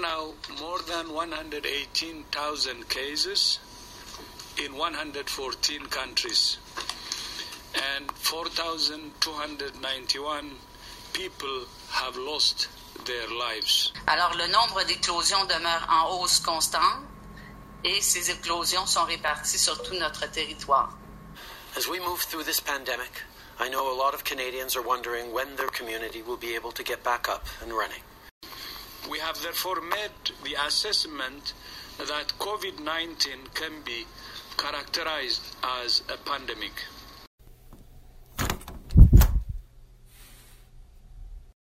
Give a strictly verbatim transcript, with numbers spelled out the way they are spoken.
now more than one hundred eighteen thousand cases in one hundred fourteen countries, and four thousand two hundred ninety-one people have lost their lives. Alors, le nombre d'éclosions demeure en hausse constante et ces éclosions sont réparties sur tout notre territoire. As we move through this pandemic, I know a lot of Canadians are wondering when their community will be able to get back up and running. We have therefore made the assessment that COVID nineteen can be characterized as a pandemic.